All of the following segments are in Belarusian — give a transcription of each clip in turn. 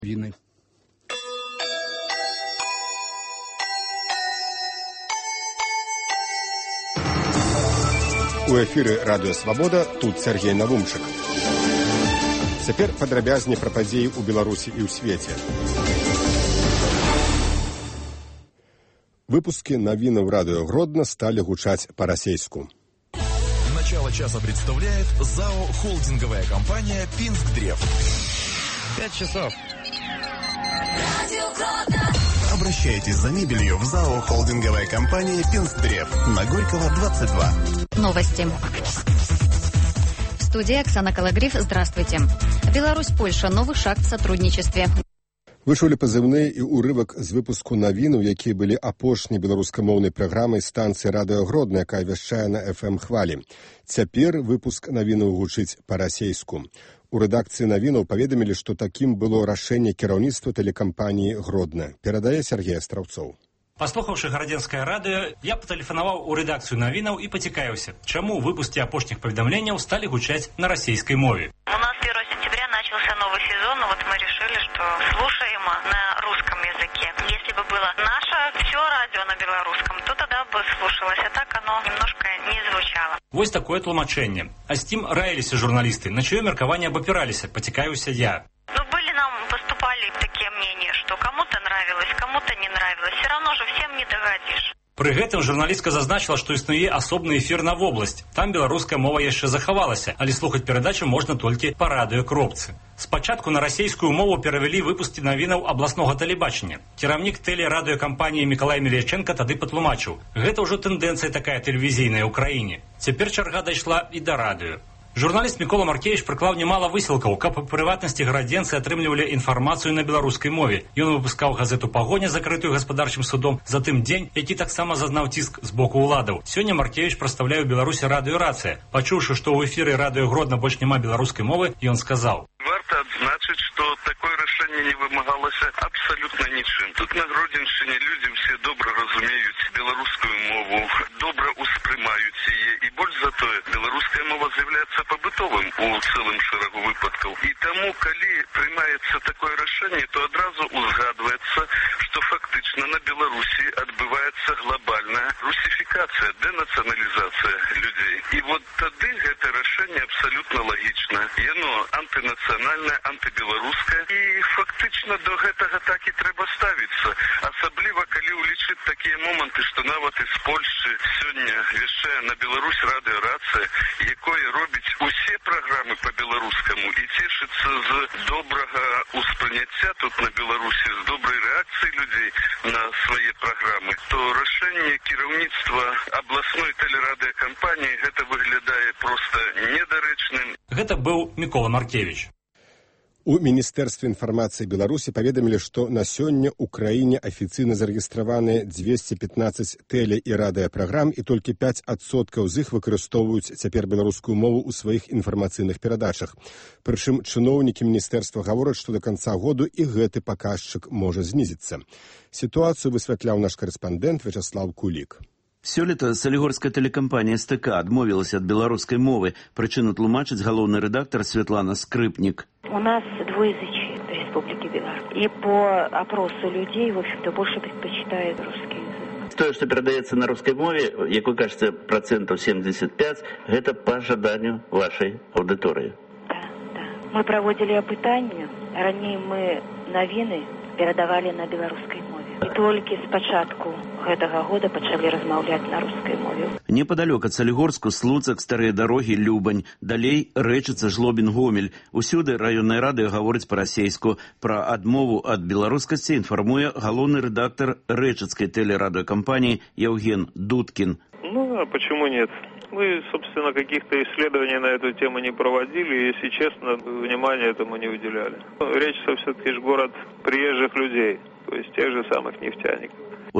війни. У эфіры радыё Свабода, тут Сергей Навумчык. Цяпер падрабязней пра падзеі ў Беларусі і ў свеце. Выпуски новинок радио Гродно стали гучать по-российску. Начало часа представляет ЗАО «Холдинговая компания Пинск-Древ». 5 часов. Обращайтесь за мебелью в ЗАО «Холдинговая компания Пинск-Древ» на Горького, 22. Новости. В студии Оксана Калагриф. Здравствуйте. Беларусь-Польша. Новый шаг в сотрудничестве. Вы чулі пазыўны і ўрывак з выпуску навінаў, якія былі апошняй беларускамоўнай праграмай станцыі радыё Гродна, якая вяшчае на FM-хвалі. Цяпер выпуск навінаў гучыць па-расейску. У рэдакцыі навінаў паведамілі, што такім было рашэнне кіраўніцтва тэлекампаніі Гродна. Перадае Сергей Астраўцоў. Паслухаўшы гарадзенскае радыё, я патэлефанаваў у рэдакцыю навінаў і пацікавіўся, чаму выпускі апошніх паведамленняў сталі гучаць на расійскай мове. У нас 1 сентября начался новый сезон, но вот мы решили, что слушаем на русском языке. Если бы было наше все радио на белорусском, то тогда бы слушалось, а так оно немножко не звучало. Вось такое тлумачэнне. А з тым раіліся журналісты, на чыё меркаванне абапіраліся, пацікавіўся я. Поступали такие мнения, что кому-то нравилось, кому-то не нравилось. Все равно же всем не догадишь. Пры гэтым журналістка зазначила, што існуе асобны эфір на вобласць. Там беларуская мова яшчэ захавалася, але слухаць перадачу можна толькі па радыёкропцы. Спачатку на расійскую мову перавялі выпускі навінаў абласнога тэлебачання. Кіраўнік тэлерадыёкампаніі Мікалай Мелеченка тады патлумачыў: гэта ўжо тэндэнцыя такая тэлевізійная ў краіне. Цяпер чарга дайшла і да радыё. Журналіст Мікола Маркевіч прыклаў немала высілкаў, каб у прыватнасці гарадзенцы атрымлівалі інфармацыю на беларускай мове. Ён выпускаў газету «Пагоня», закрытую гаспадарчым судом, затым «Дзень», які таксама зазнаў ціск з боку ўладаў. Сёння Маркевіч прадстаўляе ў Беларусі радыё «Рацыя». Пачуўшы, што ў эфіры радыё Гродна больш няма беларускай мовы, ён сказаў: Варта адзначыць, што такое рашэнне не вымагалася абсалютна нічым. Тут на Гродзеншчыне людзі ўсе добра разумеюць беларускую мову, добра ўспрымаюць яе, і больш за тое, беларуская мова з'яўляецца пабытовым у цэлым шэрагу выпадкаў. І таму, калі прымаецца такое рашэнне, то адразу узгадваецца, што фактычна на Беларусі адбываецца глобальная русіфікацыя, дэнацыяналізацыя людзей. І вот тады гэта рашэнне абсалютна лагічна. Яно антынацыянальнае, антыбеларускае, і фактычна до гэтага так і трэба ставіцца. Асабліва, калі ўлічыць такія моманты, што нават і з Польшчы сёння вяшчае на Беларусь радыё «Рацыя», якое робіць усе праграмы па-беларускаму і цешыцца з добрага ўспрыняцця тут на Беларусі, з добрай рэакцыі людзей на свае праграмы, то рашэнне кіраўніцтва абласной тэлерадыёкампаніі гэта выглядае проста недарэчным. Гэта быў Мікола Маркевіч. У Міністэрстве інфармацыі Беларусі паведамілі, што на сёння ў краіне афіцыйна зарэгістраваны 215 тэле- і радыёпраграм, і толькі 5% з іх выкарыстоўваюць цяпер беларускую мову ў сваіх інфармацыйных перадачах. Прычым чыноўнікі міністэрства гавораць, што да канца году і гэты паказчык можа знізіцца. Сітуацыю высвятляў наш карэспандэнт Вячаслаў Кулік. Сёлета салігорская тэлекампанія СТК адмовілася ад беларускай мовы. Прычыну тлумачыць галоўны рэдактар Светлана Скрыпнік. У нас двуязычие в Республике Беларусь. И по опросу людей, в общем-то, больше предпочитают русский язык. То, что передается на русской мове, как вы кажется, 75%, это по желанию вашей аудитории. Да. Мы проводили опытание. Ранее мы новины передавали на белорусской мове. И только с початку гэтага года пачалі размаўляць на рускай мове. Непадалёк ад Салігорску Слуцак, старыя дарогі, Любань. Далей Рэчыца, Жлобін, Гомель. Усюды раённае радыё гаворыць па-расейску. Пра адмову ад беларускасці інфармуе галоўны рэдактар Рэчыцкай тэлерадыёкампаніі Евген Дудкин. А почему нет? Мы, собственно, каких-то исследований на эту тему не проводили, и, если честно, внимания этому не уделяли. Рэчица все-таки же город приезжих людей, то есть тех же самых нефтяников. У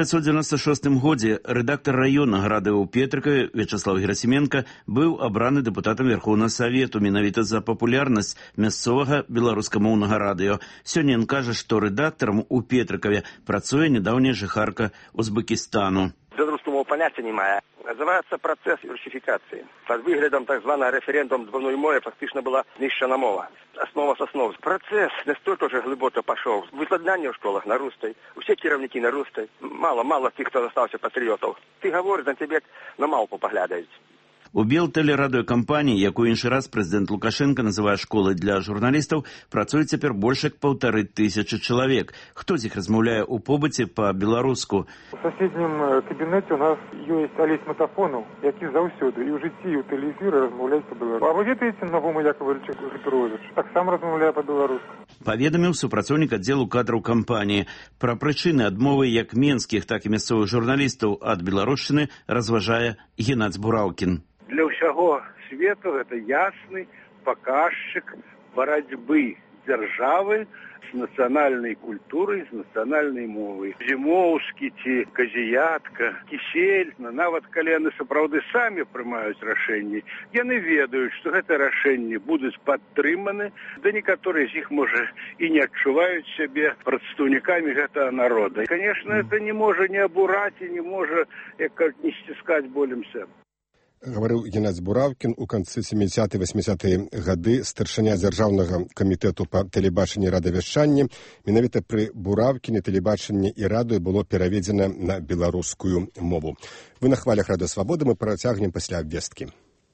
1996 годзе рэдактар раённага радыё ў Петрыкаве Вячаслав Герасименко быў абраны дэпутатам Верхоўнага Савету менавіта за папулярнасць мясцовага беларускамоўнага радыё. Сёння ён кажа, што рэдактарам у Петрыкаве працуе нядаўняя жыхарка Узбекістану. Беларускую мову понятия не мае. Называется процесс русификации. Под выглядом так званого референдум двойной мови фактично была знищена мова. Основа с основ. Процесс настолько уже глибоко пошел. Выкладання в школах на русской. Все керівники на русской. Мало тих, хто залишився патріотів. Ти говориш, на тебе на мавпу поглядають. У Белтэлерадыёкампаніі, якую іншы раз прэзідэнт Лукашенко называе школай для журналістаў, працуе цяпер больш як 1500 чалавек. Хто з іх размаўляе ў побыце па-беларуску? У соседнім кабінеце у нас ёсць Алесь Матафонов, які заўсёды і ў жыцці, і ў тэлеэфіры размаўляюць па-беларуску. А вы ведаеце Нагому Яковлевича Петрович? Таксама размаўляе па-беларуску. Паведаміў супрацоўнік аддзелу кадраў кампаніі. Пра прычыны адмовы як менскіх, так і мясцовых журналістаў ад беларушчыны разважае Геннадзь Бураўкін. Для ўсяго свету гэта ясны паказчык барацьбы дзяржавы з нацыянальнай культурай, з нацыянальнай мовай. Зімоўскі ці Казіятка, Кісель, нават калі яны сапраўды самі прымаюць рашэнні, яны ведаюць, што гэтыя рашэнні будуць падтрыманы, да некаторыя з іх, можа, і не адчуваюць сябе прадстаўнікамі гэтага народа. І, конечно, это не можа не абураць і не можа, як не сціскаць болем сэрца. Гаварыў Геннадзь Бураўкін. У канцы 70-80-е гады старшыня дзяржаўнага камітэту па тэлебачанні і радыёвяшчанні. Менавіта пры Бураўкіне тэлебачанне і радыё было пераведзена на беларускую мову. Вы на хвалях Радыё Свабоды, мы працягнем пасля абвесткі.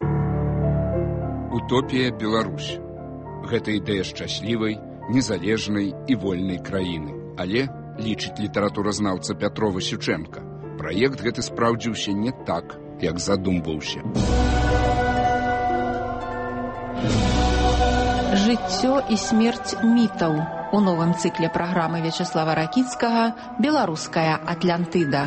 Утопія Беларусь. Гэта ідэя шчаслівай, незалежнай і вольнай краіны. Але, лічыць літаратуразнаўца Пятро Васюченка, праект гэты спраўдзіўся не так, як задумваўся. Жыццё і смерць мітаў. У новым цыкле праграмы Вячеслава Ракіцкага «Беларуская Атлантыда».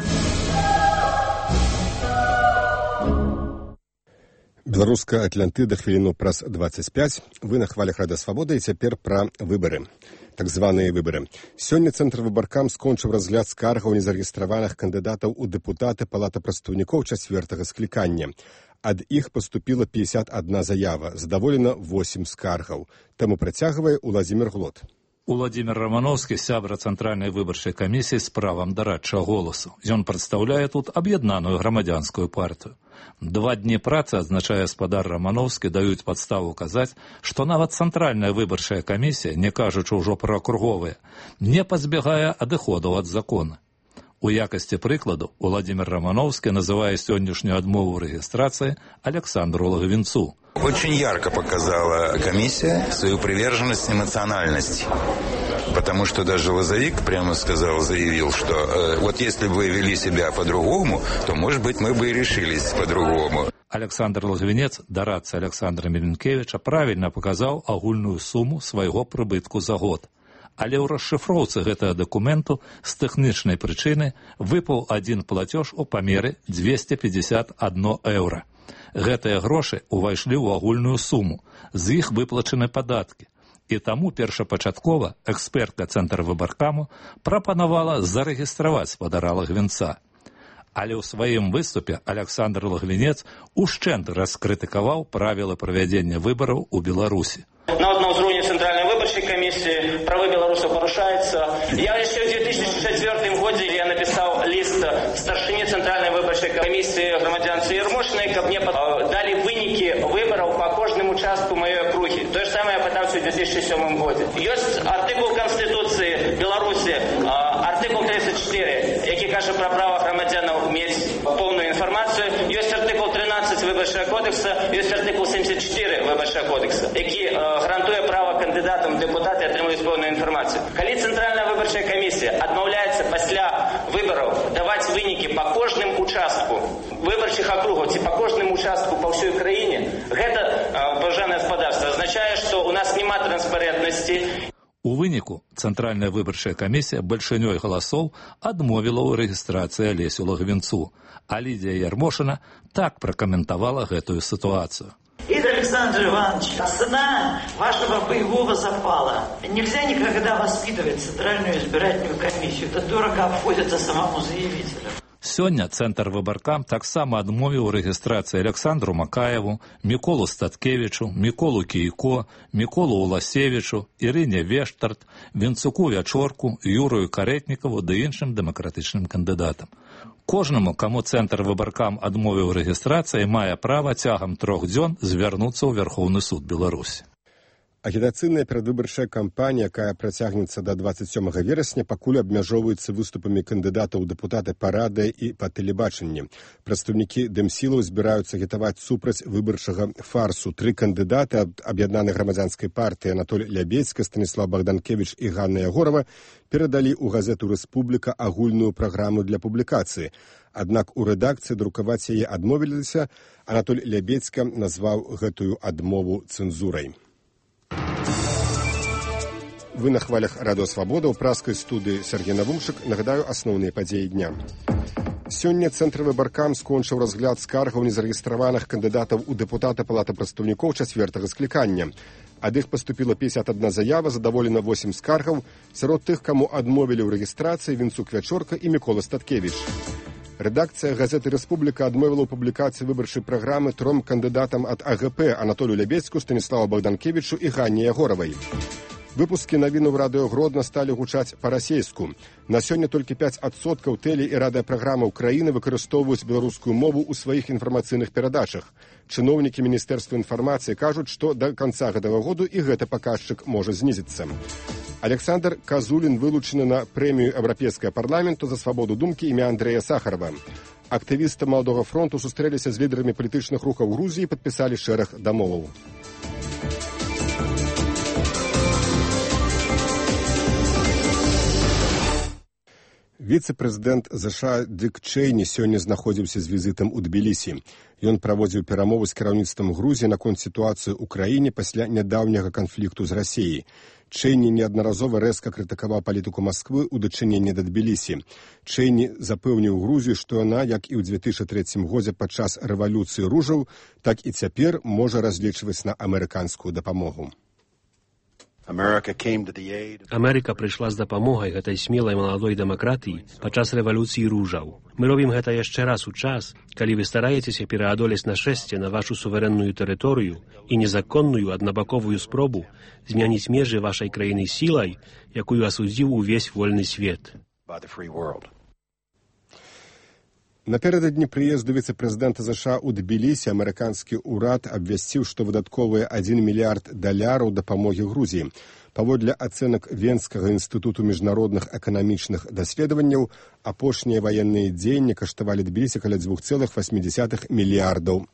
Беларуская Атлантыда хвіліну праз 25. Вы на хвалях Радыё Свабода, і цяпер пра выбары. Так званыя выбары. Сёння Цэнтр выбаркам скончыў разгляд скаргаў незарэгістраваных кандыдатаў у дэпутаты Палаты прадстаўнікоў 4-го склікання. Ад іх паступіла 51 заява, задаволена 8 скаргаў. Таму працягвае Уладзімір Глот. Уладзімір Рамановскі, сябра Цэнтральнай выбарчай камісіі з правам дарадчага голасу. Ён прадстаўляе тут аб'яднаную грамадзянскую партыю. 2 дні працы, адзначае гаспадар Рамановскі, даюць падставу казаць, што нават Цэнтральная выбарчая камісія, не кажучы ўжо пра акруговыя, не пазбягае адыходаў ад закона. У якасці прыкладу Уладзімір Рамановскі называе сённяшнюю адмову рэгістрацыі Александру Лагвинцу. Очень ярко показала комиссия свою приверженность эмоциональности. Потому что даже Лозовик прямо заявил, что вот если бы вы вели себя по-другому, то, может быть, мы бы и решились по-другому. Александр Лагвинец, дарадца Александра Меленкевича, правильно показал агульную сумму свайго прыбытку за год. Але ў расшыфроўцы гэтага дакументу з тэхнічнай прычыны выпаў адзін плацёж у памеры 251 еўра. Гэтыя грошы ўвайшлі ў агульную суму, з іх выплачаны падаткі. І таму першапачаткова экспертка Цэнтра выбаркаму прапанавала зарэгістраваць спадара Лагвинца. Але ў сваім выступе Александр Лагвинец ушчэнт раскрытыкаваў правілы правядзення выбараў у Беларусі. На ўзроўні Цэнтральнай выбарчай камісіі правы беларусаў парушаюцца. Я яшчэ ў 2004 годзе я напісаў ліст старшыні Цэнтральнай выбарчай камісіі грамадзянцы Ермошынай, каб мне далі вынікі выбараў па кожным участку маёй акругі. Тое ж самае я пытаўся ў 2007 годзе. Ёсць артыкул Канстытуцыі Беларусі, артыкул 34, які кажа пра права грамадзянаў мець поўную інфармацыю. Ёсць артыкул 13 выбарчага кодекса, ёсць артыкул 74 выбарчага кодекса, які гарантуе права кандыдатам дэпутаты атрымаюць поўную інфармацыю. Калі Цэнтральная выбарчая камісія адмаўляецца пасля выбараў даваць вынікі па кожным участку выбарчых акругаў ці па кожным участку па ўсёй краіне, гэта, паважанае гаспадарства, азначае, што ў нас няма транспарентнасці. У выніку Цэнтральная выбарчая камісія бальшынёй галасоў адмовіла ў рэгістрацыі Алесю Лагвинцу, а Лідія Ярмошина так пракаментавала гэтую ситуацию. Игорь Александрович Иванович, цена вашего боевого запала. Нельзя никогда воспитывать Центральную избирательную комиссию. Это дорого обходится самому заявителю. З Сёння Цэнтр выбаркам таксама адмовіў рэгістрацыі Александру Макаеву, Міколу Статкевічу, Міколу Кійко, Міколу Уласевічу, Ірыне Вештарт, Вінцуку Вячорку, Юрою Каретнікаву ды іншым дэмакратычным кандыдатам. Кожнаму, каму Цэнтр выбаркам адмовіў рэгістрацыі, мае права цягам 3 дзён звярнуцца ў Вярхоўны суд Беларусі. Агітацыйная перадвыбарчая кампанія, якая працягнецца да 27 верасня, пакуль абмяжоўваецца выступамі кандыдатаў у дэпутаты па радыё і па тэлебачанні. Прадстаўнікі дэмсілаў збіраюцца агітаваць супраць выбарчага фарсу. 3 кандыдаты ад аб'яднанай грамадзянскай партыі Анатоль Лябедзька, Станіслав Багданкевіч і Ганна Ягорова перадалі ў газету «Рэспубліка» агульную праграму для публікацыі. Аднак у рэдакцыі друкаваць яе адмовіліся. Анатоль Лябедзька назваў гэтую адмову цэнзурай. Вы на хвалях Радыё Свабода, ў праскай студыі Сергей Навумшык. Нагадаю асноўныя падзеі дня. Сёння Цэнтр выбаркам скончыў разгляд скаргаў незарэгістраваных кандыдатаў у дэпутаты Палаты прадстаўнікоў 4-го склікання. Ад іх паступіла 51 заява, задаволена 8 скаргаў. Сярод тых, каму адмовілі ў рэгістрацыі, Вінцук Вячорка і Мікола Статкевіч. Рэдакцыя газеты «Рэспубліка» адмовіла ў публікацыі выбарчай праграмы 3 кандыдатам ад АГП Анатолю Лябедзьку, Станіславу Багданкевічу і Ганне Ягоравай. Выпускі навінаў радыё Гродна сталі гучаць па-расейску. На сёння толькі 5% тэле- і радыёпраграмаў краіны выкарыстоўваюць беларускую мову ў сваіх інфармацыйных перадачах. Чыноўнікі Міністэрства інфармацыі кажуць, што да канца гэтага году і гэты паказчык можа знізіцца. Александр Казулін вылучаны на прэмію Еўрапейскага парламенту за свабоду думкі імя Андрэя Сахарова. Актывісты Маладога фронту сустрэліся з лідарамі палітычных рухаў Грузіі і падпісалі шэраг дамоваў. Віцэ-прэзідэнт ЗША Дык Чэйні сёння знаходзіўся з візітам у Тбілісі. Ён праводзіў перамовы з кіраўніцтвам Грузіі наконт сітуацыі ў краіне пасля нядаўняга канфлікту з Расіяй. Чэйні неаднаразова рэзка крытыкаваў палітыку Масквы ў дачыненні да Тбілісі. Чэйні запэўніў Грузію, што яна, як і ў 2003 годзе падчас рэвалюцыі ружаў, так і цяпер можа разлічваць на амерыканскую дапамогу. Амерыка прыйшла з дапамогай гэтай смелай маладой дэмакратыі падчас рэвалюцыі ружаў. Мы робім гэта яшчэ раз у час, калі вы стараецеся пераадолець нашэсце на вашу суверэнную тэрыторыю і незаконную аднабаковую спробу змяніць межы вашай краіны сілай, якую асудзіў увесь вольны свет. Наперададні прыезду віцэ-прэзідэнта ЗША ў Тбілісі амерыканскі ўрад абвясціў, што выдатковыя $1 мільярд дапамогі Грузіі. Паводле ацэнак Венскага інстытуту міжнародных эканамічных даследаванняў, апошнія ваенныя дзеянні каштавалі Тбілісі каля $2,8 мільярдаў.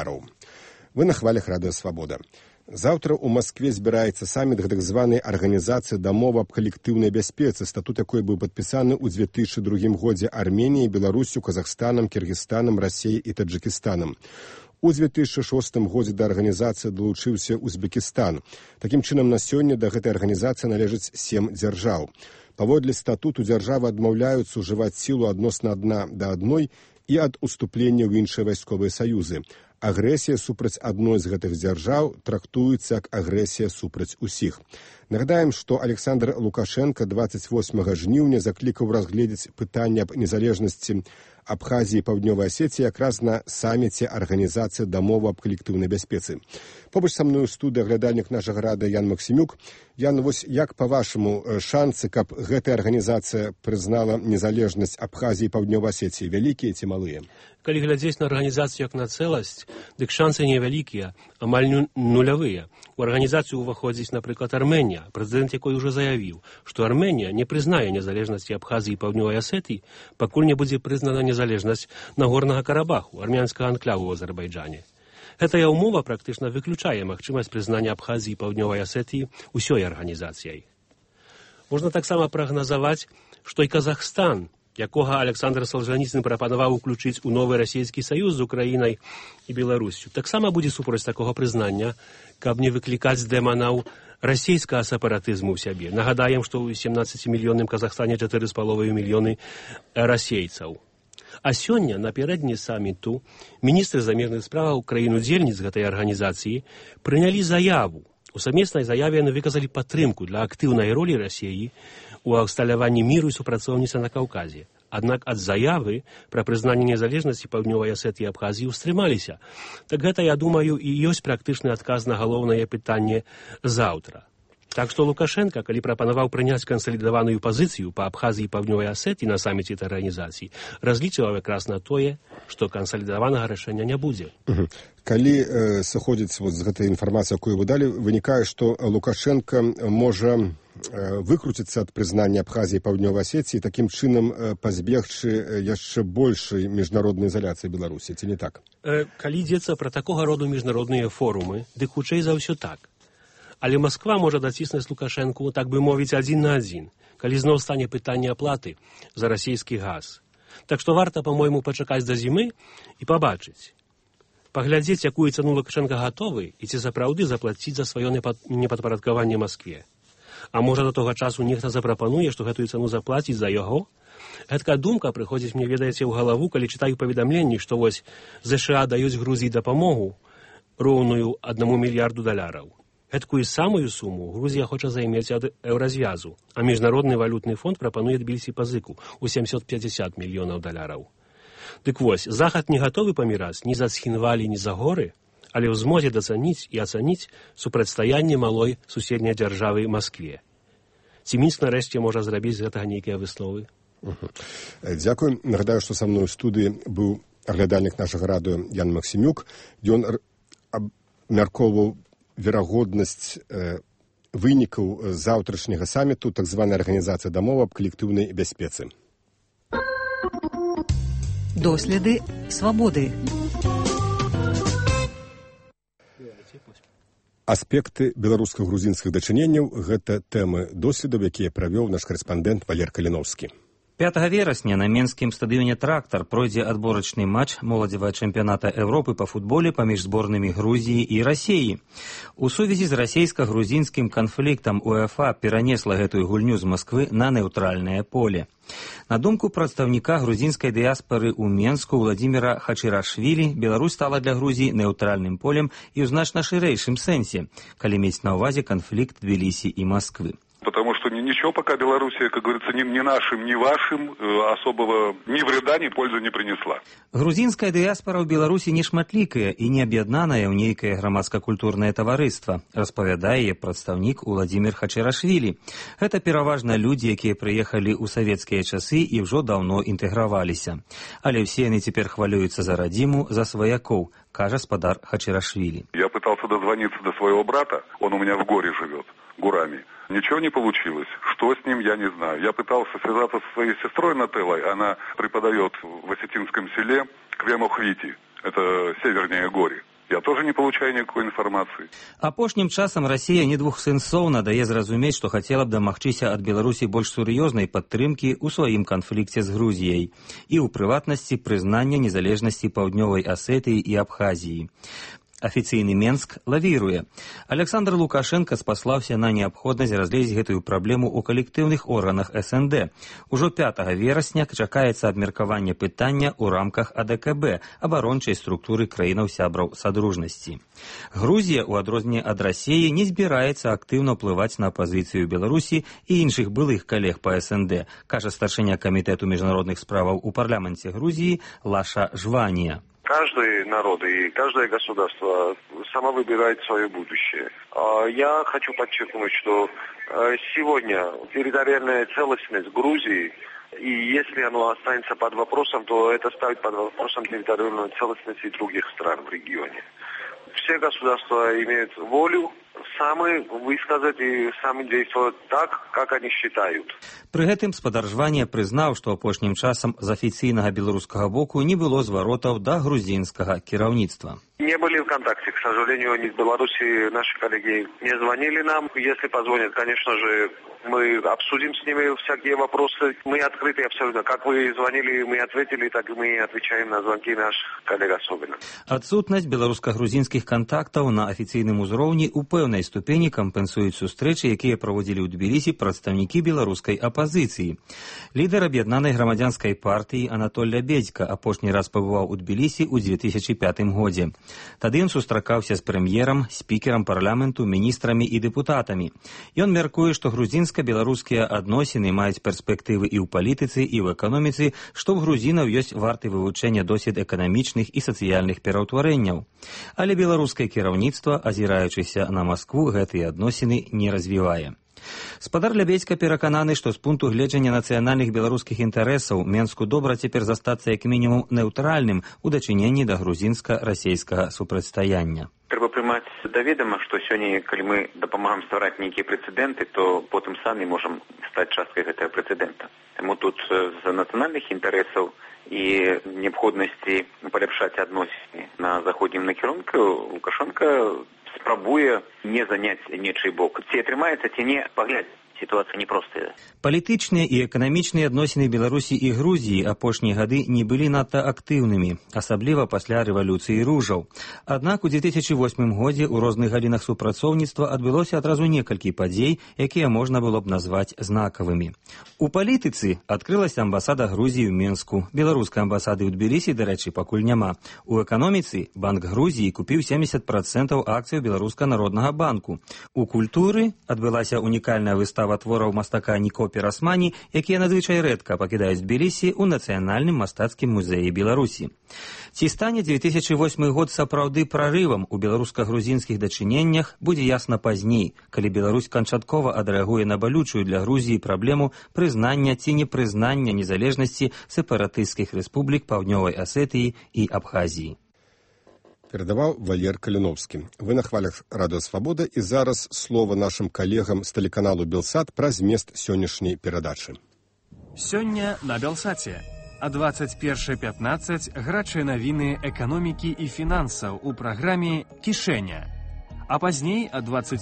Вы на хвалях Радыё Свабода. Заўтра ў Маскве збіраецца саміт гэтак званай арганізацыі дамовы аб калектыўнай бяспецы, статут якой быў падпісаны ў 2002 годзе Арменіяй, Беларусю, Казахстанам, Кіргізстанам, Расіяй і Таджыкістанам. У 2006 годзе да арганізацыі далучыўся Узбекістан. Такім чынам, на сёння да гэтай арганізацыі належыць 7 дзяржаў. Паводле статуту дзяржавы адмаўляюцца ўжываць сілу адносна адна да адной і ад уступлення ў іншыя вайсковыя саюзы. Агрэсія супраць адной з гэтых дзяржаў трактуецца як агрэсія супраць усіх. Нагадаем, што Александр Лукашенко 28 жніўня заклікаў разгледзець пытанне аб незалежнасці Абхазіі і Паўднёвай Асетіі якраз на саміце арганізацыі дамовы аб калектыўнай бяспецы. Побач са мною ў студыі глядальнік нашага радыё Ян Максімюк. Ян, вось як, па-вашаму, шансы, каб гэтая арганізацыя прызнала незалежнасць Абхазіі і Паўднёвай Асетіі, вялікія ці малыя? Калі глядзець на арганізацыю як на цэласць, дык шансы невялікія, амаль нулявыя. У арганізацыю ўваходзіць, напрыклад, Арменія, прэзідэнт якой ужо заявіў, што Арменія не прызнае незалежнасці Абхазіі і Паўднёвай Асетіі, пакуль не будзе прызнана незалежнасць Нагорнага Карабаху, армянскага анклаву ў Азербайджане. Гэтая ўмова практычна выключае магчымасць прызнання Абхазіі і Паўднёвай Асетіі ўсёй арганізацыяй. Можна таксама прагназаваць, што і Казахстан, якога Александр Солжаніцын прапанаваў уключыць у новы расійскі саюз з Украінай і Беларусю, таксама будзе супроць такога прызнання, каб не выклікаць з дэманаў расійскага сепаратызму ў сябе. Нагадаем, што ў 17-мільённым Казахстане 4,5 мільёны расейцаў. А сёння, напярэдадні саміту, міністры замежных справаў краін-удзельніц гэтай арганізацыі прынялі заяву. У сумеснай заяве яны выказалі падтрымку для актыўнай ролі Расіі у усталяванні міру і супрацоўніцтва на Каўказе. Аднак ад заявы пра прызнанне незалежнасці Паўднёвай Асетыі і Абхазіі ўстрымаліся. Так гэта, я думаю, і ёсць практычны адказ на галоўнае пытанне заўтра. Так што Лукашенко, калі прапанаваў прыняць кансалідаваную пазіцыю па Абхазіі і Паўднёвай Асетыі на саміце этой арганізацыі, разлічваў якраз на тое, што кансалідаванага рашэння не будзе. Калі сыходзіць з гэтай інфармацыі, якую вы далі, вынікае, што Лукашенко можа выкруціцца ад прызнання Абхазіі і Паўднёвай Асетыі, такім чынам пазбегчы яшчэ большай міжнароднай ізаляцыі Беларусі, ці не так? Калі ідзецца пра такога роду міжнародныя форумы, дык хутчэй за ўсё так. Але Масква можа даціснуць Лукашэнку, так бы мовіць, адзін на адзін, калі зноў стане пытанне аплаты за расійскі газ. Так што варта, па-мойму, пачакаць да зімы і пабачыць. Паглядзець, якую цану Лукашенко гатовы і ці сапраўды заплаціць за сваё непадпарадкаванне Маскве. А можа, да того часу нехта запрапануе, што гэтую цану заплаціць за яго? Гэткая думка прыходзіць мне, ведаеце, ў галаву, калі чытаю паведамленні, што вось ЗША даюць Грузіі дапамогу, роўную $1 мільярду. Гэткую самую суму Грузія хоча займець ад еўразвязу, а Міжнародны валютны фонд прапануе Тбілісі пазыку ў $750 мільёнаў. Дык вось, Захад не гатовы паміраць ні за Цхінвалі, ні за горы, але ў змозе дацаніць і ацаніць супрацьстаянне малой суседняй дзяржавы Маскве. Ці Мінск нарэшце можа зрабіць з гэтага нейкія высновы? Дзякуй. Нагадаю, што са мной у студыі быў аглядальнік нашага радыё Ян Максімюк. Ён абмяркоўваў верагоднасць вынікаў заўтрашняга саміту так званай арганізацыі дамоў аб калектыўнай бяспецы. Доследы свабоды. Аспекты беларуска-грузінскіх дачыненняў – гэта тэмы доследаў, якія правёў наш карэспандэнт Валер Каліновскі. 5 верасня на менскім стадыёне «Трактар» пройдзе адборачны матч моладзевага чэмпіяната Европы па футболе паміж зборнымі Грузіі і Расіі. У сувязі з расійска-грузінскім канфліктам УЕФА перанесла гэтую гульню з Масквы на нейтральнае поле. На думку прадстаўніка грузінскай дыяспары ў Менску Владзіміра Хачырашвілі, Беларусь стала для Грузіі нейтральным полем і ў значна шырэйшым сэнсе, калі мець на ўвазе канфлікт Тбілісі і Масквы. Потому что ничего пока Белоруссия, как говорится, ни нашим, ни вашим особого ни вреда, ни пользы не принесла. Грузинская диаспора в Беларуси не шматликая и не объеднаная в некое громадско-культурное товариство, распавядае прадстаўнік Владимир Хачырашвілі. Это пераважна люди, якія приехали у советские часы и уже давно интегровалися. Але все они теперь хвалюются за родиму, за свояков, кажа спадар Хачырашвілі. Я пытался дозвониться до своего брата, он у меня в горе живет, Гурами. Ничего не получилось. Что с ним, я не знаю. Я пытался связаться со своей сестрой Нателлой. Она преподает в Осетинском селе Квемохвити. Это севернее Гори. Я тоже не получаю никакой информации. Апошнім часам Расія недвухсэнсоўна дае зразумець, што хацела б дамагчыся ад Беларусі больш сур'ёзнай падтрымкі ў сваім канфлікце з Грузіяй і ў прыватнасці прызнання незалежнасці Паўднёвай Асетыі і Абхазіі. Афіцыйны Менск лавіруе. Александр Лукашенко спаслаўся на неабходнасць разгледзець гэтую праблему ў калектыўных органах СНД. Ужо 5 верасня чакаецца абмеркаванне пытання ў рамках АДКБ, абарончай структуры краінаў-сябраў Садружнасці. Грузія, у адрозненне ад Расіі, не збіраецца актыўна ўплываць на пазіцыю Беларусі і іншых былых калег па СНД, кажа старшыня камітэту міжнародных справаў у парламенце Грузіі Лаша Жванія. Каждый народ и каждое государство само выбирает свое будущее. Я хочу подчеркнуть, что сегодня территориальная целостность Грузии, и если оно останется под вопросом, то это ставит под вопросом территориальную целостность и других стран в регионе. Все государства имеют волю сами высказать и сами действовать так, как они считают. Пры гэтым спадар Жванія прызнаў, што апошнім часам з афіцыйнага беларускага боку не было зваротаў да грузінскага кіраўніцтва. Не были в контакте, к сожалению, они из Беларуси, наши коллеги не звонили нам. Если позвонят, конечно же, мы обсудим с ними всякие вопросы. Мы открыты абсолютно. Как вы звонили, мы ответили, так и мы отвечаем на звонки наших коллег особенно. Адсутнасць беларуска-грузінскіх контактаў на афіцыйным узроўні упэўненая пэўнай ступені кампенсуюць сустрэчы, якія праводзілі ў Тбілісі прадстаўнікі беларускай апазіцыі. Лідар аб'яднанай грамадзянскай партыі Анатоль Лябедзька апошні раз пабываў у Тбілісі ў 2005 годзе. Тады ён сустракаўся з прэм'ерам, спікерам парламенту, міністрамі і дэпутатамі. Ён мяркуе, што грузінска-беларускія адносіны маюць перспектывы і ў палітыцы, і ў эканоміцы, што ў грузінаў ёсць варты вывучэння досвед эканамічных і сацыяльных пераўтварэнняў. Але беларускае кіраўніцтва, азіраючыся на Маскву, гэтыя адносіны не развівае. Спадар Лябедзька перакананы, што з пункту гледжання нацыянальных беларускіх інтарэсаў Менску добра цяпер застацца як мінімум нейтральным у дачыненні да грузінска-расейскага супрацьстаяння. Трэба прымаць да ведама, што сёння, калі мы дапамагаем ствараць нейкія прэцэдэнты, то потым самі можам стаць часткай гэтага прэцэдэнта. Таму тут з нацыянальных інтарэсаў і неабходнасці паляпшаць адносіны на заходнім накірунку Лукашенко спрабуе не заняць нечый бок. Ці атрымаецца, ці не, паглядзець. Ситуация непростая. Палітычныя і эканамічныя адносіны Беларусі і Грузіі апошнія гады не былі надта актыўнымі, асабліва пасля рэвалюцыі ружаў. Аднак у 2008 годзе ў розных галінах супрацоўніцтва адбылося адразу некалькі падзей, якія можна было б назваць знакавымі. У палітыцы адкрылася амбасада Грузіі ў Менску. Беларускай амбасады ў Тбілісі, дарэчы, пакуль няма. У эканоміцы Банк Грузіі купіў 70% акцыяў Беларуска народнага банку. У культуры адбылася унікальная выстава твораў мастака Нико Пірасмані, якія надзвычай рэдка пакідаюць Тбілісі ў Нацыянальным мастацкім музеі Беларусі. Ці стане 2008 год сапраўды прарывам у беларуска-грузінскіх дачыненнях, будзе ясна пазней, калі Беларусь канчаткова адрэагуе на балючую для Грузіі праблему прызнання ці непрызнання незалежнасці сепаратысцкіх рэспублік Паўднёвай Асетыі і Абхазіі. Передаваў Валер Каліновскі. Вы на хвалях Радыё Свабода, і зараз слова нашым калегам з тэлеканалу Белсат пра змест сённяшняй перадачы. Сёння на Белсаце. А 21:15 гарачыя навіны эканомікі і фінансаў у праграме «Кішэня». А пазней, а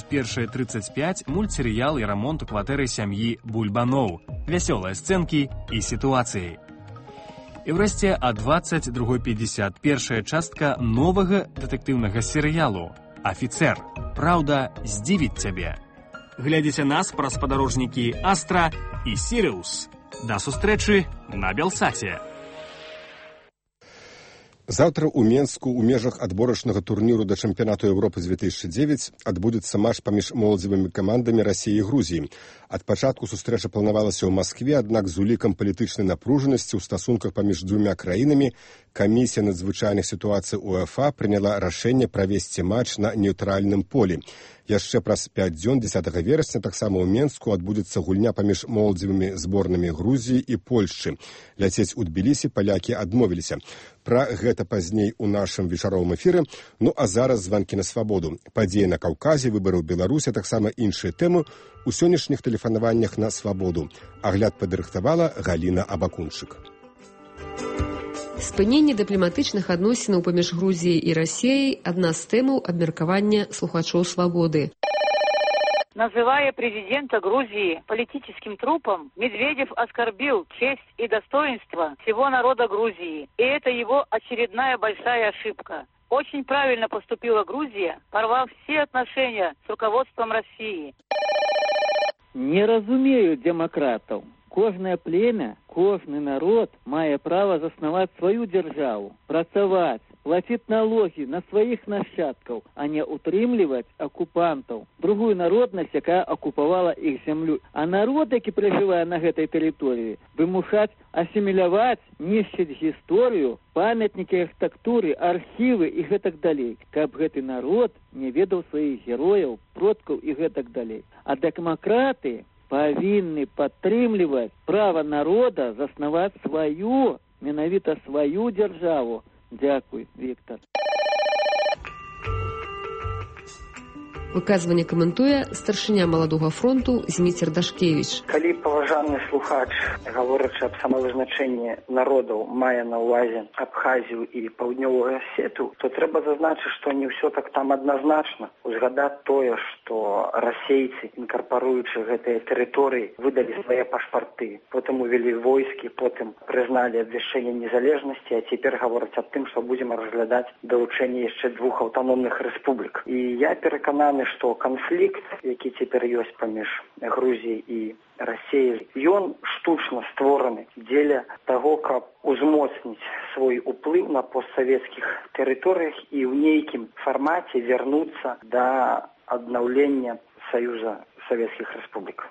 21:35 мультсерыял і рамонт у кватэры сям'і Бульбаноў, вясёлыя сцэнкі і сітуацыі. І ўрэшце, а 22:50 першая частка новага дэтэктыўнага серыялу «Афіцэр. Праўда здзівіць цябе». Глядзіце нас праз спадарожнікі «Астра» і «Сіриус». Да сустрэчы на Белсаце. Заўтра ў Менску ў межах адборачнага турніру да чэмпіянату Еўропы 2009 адбудзецца матч паміж моладзевымі камандамі Расіі і Грузіі. Ад пачатку сустрэча планавалася ў Маскве, аднак з улікам палітычнай напружанасці ў стасунках паміж двумя краінамі камісія надзвычайных сітуацый УЕФА прыняла рашэнне правесці матч на нейтральным полі. Яшчэ праз 5 дзён 10 верасня таксама ў Менску адбудзецца гульня паміж моладзевымі зборнамі Грузіі і Польшчы. Ляцець у Тбілісі палякі адмовіліся. Пра гэта пазней у нашым вечаровым эфіры. Ну а зараз званкі на свабоду. Падзеі на Каўказе, выбары ў Беларусі, таксама іншыя тэмы у сённяшніх тэлефанаваннях на свабоду. Агляд падрыхтавала Галіна Абакунчык. Спыненне дыпламатычных адносінаў паміж Грузіяй і Расіяй – адна з тэмаў абмеркавання слухачоў свабоды. Называя президента Грузии политическим трупом, Медведев оскорбил честь и достоинство всего народа Грузии. И это его очередная большая ошибка. Очень правильно поступила Грузия, порвав все отношения с руководством России. Не разумею демократов. Кожное племя, кожный народ мае право заснаваць свою державу, працаваць, платить налоги на своих нащадков, а не утрымліваць оккупантов, другую народность, якая оккупавала их землю. А народ, які проживае на гэтай территории, вымушаць асіміляваць, нішчыць гісторыю, памятники архітэктуры, архивы и гэтак далей, каб гэты народ не ведаў сваіх герояў, продкаў и гэтак далей. А демократы павінны падтрымліваць права народа заснаваць сваю, менавіта сваю дзяржаву. Дзякуй, Віктор. Выказванне каментуе старшыня маладога фронту Зміцер Дашкевіч. Калі паважаны слухач, гаворачы аб самавызначэнні народаў, мае на ўвазе Абхазію і Паўднёвую Асетыю, то трэба зазначыць, што не ўсё так там адназначна. Узгадаць тое, што расейцы, інкарпаруючы гэтыя тэрыторыі, выдалі свае пашпарты, потым увялі войскі, потым прызналі абвяшчэнне незалежнасці, а цяпер гавораць аб тым, што будзем разглядаць далучэнне яшчэ 2 аўтаномных рэспублік. І я перакананы, разумеме, што канфлікт, які цяпер ёсць паміж Грузіяй і Расіяй, ён штучна створаны дзеля таго, каб узмоцніць свой уплыў на постсавецкіх тэрыторыях і ў нейкім фармаце вярнуцца да аднаўлення Саюза Савецкіх Рэспублік.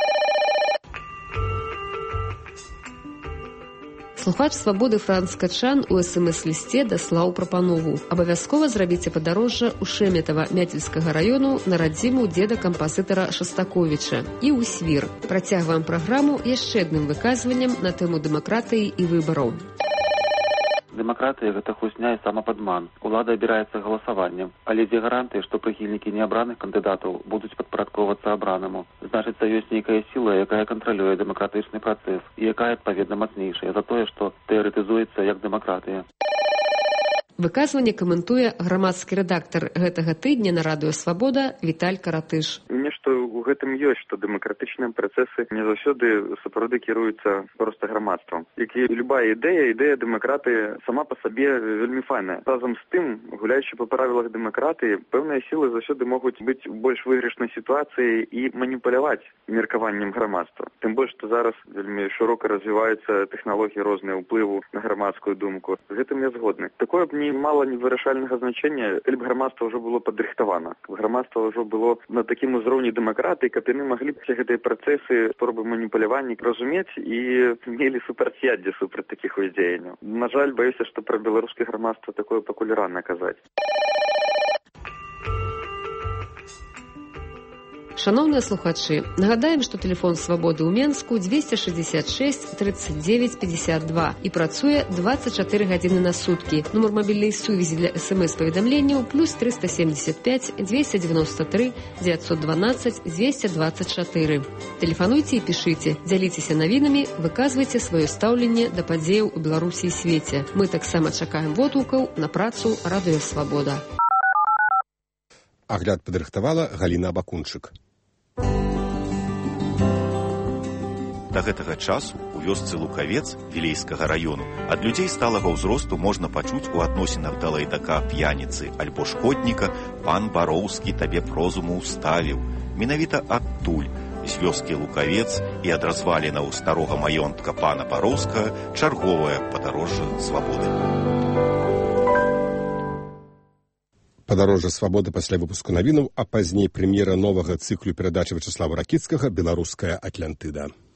Слухач «Свабоды» Франц Качан у СМС-лісце даслаў прапанову. Абавязкова зрабіце падарожжа ў Шэметава Мяцельскага раёну на радзіму дзеда кампазітара Шастаковіча і ў Свір. Працягваем праграму яшчэ адным выказваннем на тэму дэмакратыі і выбараў. Дэмакратыя – гэта хусня і самападман. Улада абіраецца галасаваннем. Але дзе гарантыі, што прыхільнікі неабраных кандыдатаў будуць падпарадкоўвацца абранаму? Значыцца, ёсць нейкая сіла, якая кантралюе дэмакратычны працэс і якая, адпаведна, мацнейшая за тое, што тэарэтызуецца як дэмакратыя. Выказванне каментуе грамадскі рэдактар гэтага тыдня на радыё «Свабода» Віталь Каратыш. Нешта ў гэтым ёсць, што дэмакратычныя працэсы не заўсёды сапраўды кіруюцца проста грамадствам. Як і любая ідэя дэмакратыі сама па сабе вельмі файная. Разам з тым, гуляючы па правілах дэмакратыі, пэўныя сілы заўсёды могуць быць у больш выйгрышнай сітуацыі і маніпуляваць меркаваннем грамадства. Тым больш, што зараз вельмі шырока развіваюцца тэхналогіі розныя ўплыву на грамадскую думку. З гэтым я згодны. Такое б не мала невырашальнага значэння, калі б грамадства ўжо было падрыхтавана. Грамадства ўжо было на такім узроўні дэмакратыі, каб яны маглі б гэтыя працэсы, спробы маніпулявання разумець і мелі супрацьяддзе супраць такіх дзеянняў. На жаль, баюся, што пра беларускае грамадства такое пакуль рана казаць. Шановныя слухачы, нагадаем, што тэлефон «Свабоды» ў Менску 266 39 52 і працуе 24 гадзіны на суткі. Нумар мабільнай сувязі для СМС-паведамленняў плюс 375 293 912 224. Тэлефануйце і пішыце, дзяліцеся навінамі, выказвайце сваё стаўленне да падзеяў у Беларусі і свеце. Мы таксама чакаем водгукаў на працу радыё «Свабода». Агляд падрыхтавала Галіна Абакунчык. Да гэтага часу у вёсцы Лукавец Вілейскага раёну ад людзей сталага ўзросту можна пачуць у адносінах да лайдака, п'яніцы альбо шкодніка «Пан Бароўскі табе прозуму ўставіў». Менавіта адтуль, з вёскі Лукавец і ад развалінаў старога маёнтка пана Бароўскага чарговае падарожжа свабоды. Падарожжа свабоды пасля выпуску навінаў, а пазней прэм'ера новага цыклу перадачы Вячаслава Ракіцкага «Беларуская Атлантыда».